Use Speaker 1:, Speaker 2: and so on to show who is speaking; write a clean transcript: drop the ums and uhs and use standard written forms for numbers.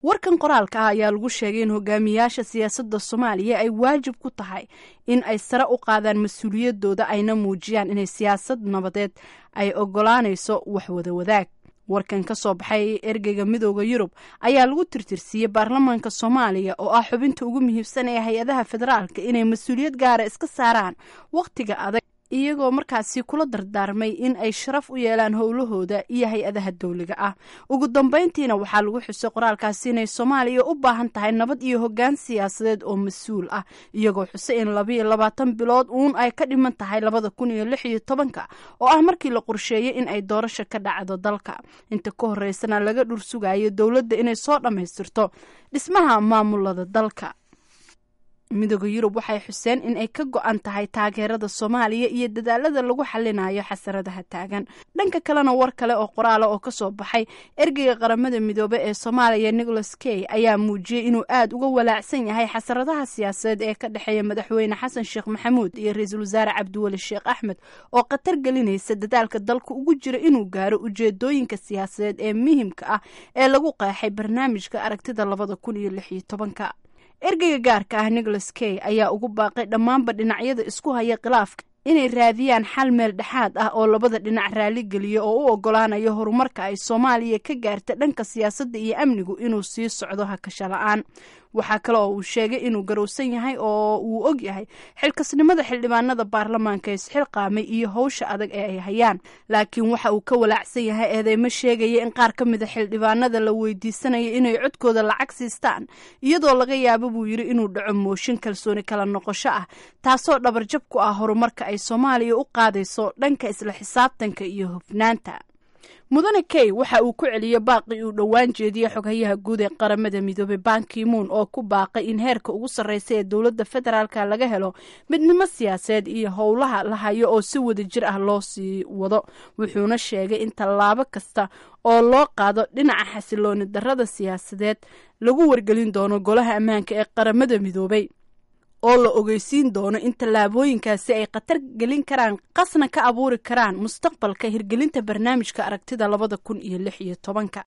Speaker 1: warkan qoraalka ah ayaa lagu sheegay in hogaamiyaasha siyaasadda Soomaaliya ay waajib ku tahay in ay sare u qaadaan mas'uuliyadooda ayna muujiyaan inay siyaasad nabadeed ay ogolaanayso wax wada wadaag. warkan ka soo baxay ergeyga midowga Yurub ayaa lagu tirtirsiiyay baarlamaanka Soomaaliya oo ah xubinta ugu muhiimsan ee hay'adaha federaalka inay mas'uuliyad gaar ah iska saaraan waqtiga adag iyagoo markaasi kula dardaarmay in ay sharaf u yeelaan howlahooda iyo hay'adaha dawliga ah. ugu dambeyntiina waxaa lagu xusay qoraalkaasi inay Soomaaliya u baahan tahay nabad iyo hoggaan siyaasadeed oo mas'uul ah iyagoo xusay in 22 bilood ay ka dhiman tahay 2016 oo ah markii la qorsheeyay in ay doorasho ka dhacdo dalka inta ka horeysana laga dhur sugayo dawladda inay soo dhameystirto dhismaha maamulada dalka. midowga Yurub waxay xuseen in ay ka go'an tahay taageerada Soomaaliya iyo dadaalada lagu xalinayo xasaradaha taagan. dhanka kalena war kale oo qoraal oo ka soo baxay ergeyga qaramada midoobay ee Soomaaliya Nicholas K ayaa muujiyay inuu aad uga walaacsan yahay xasaradaha siyaasadeed ee ka dhaxeeya madaxweyne Xasan Sheekh Maxamuud iyo ra'iisul wasaare Cabdiwali Sheekh Axmed oo qatar gelinaysa dadaalka dalka ugu jira inuu gaaro ujeedooyinka siyaasadeed ee muhiimka ah ee lagu qeexay barnaamijka aragtida 2016. ergeyga gaarka ah Nicholas K ayaa ugu baaqay dhammaanba dhinacyada isku haya khilaafka inay raadiyaan xal meel dhexaad ah oo labada dhinac raali geliyo oo u ogolaanayo horumarka ay Soomaaliya ka gaartay dhanka siyaasadda iyo amnigu inuu sii socdo hakasho la'aan. waxaa kale oo uu sheegay inuu garowsan yahay oo uu og yahay xilkasnimada xildhibaanada baarlamaanka isxilqaamay iyo hawsha adag ee ay hayaan, laakiin waxa uu ka walaacsan yahay eedeymo sheegaya in qaar ka mid ah xildhibaanada la weydiisanaya inay codkooda lacag siistaan iyadoo laga yaabo buu yiri inuu dhaco mooshin kalsooni kala noqosho ah taasoo dhabarjab ku ah horumarka ay Soomaaliya u qaadayso dhanka isla xisaabtanka iyo hufnaanta. mudane K waxa uu ku celiyay baaqi uu dhawaan jeediyay xoghayaha guud ee qaramada midoobay Ban Ki-moon oo ku baaqay in heerka ugu sarreeya ee dawladda federaalka laga helo midnimo siyaasadeed iyo howlaha la hayo oo si wadajir ah loo sii wado. wuxuuna sheegay in tallaabo kasta oo loo qaado dhinaca xasilooni darrada siyaasadeed lagu wargelin doono golaha ammaanka ee qaramada midoobay oo la ogeysiin doono in tallaabooyinkaasi ay qatar gelin karaan qasna ka abuuri karaan mustaqbalka hirgelinta barnaamijka aragtida 2016.